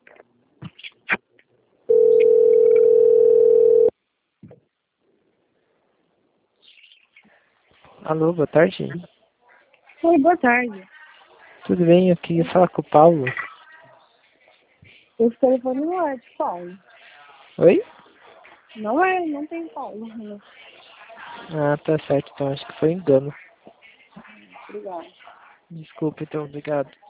Alô, boa tarde. Oi, boa tarde. Tudo bem? Eu queria falar com o Paulo. Esse telefone não é de Paulo. Oi? Não tem Paulo. Ah, tá certo. Então acho que foi engano. Obrigada. Desculpa, então. Obrigado.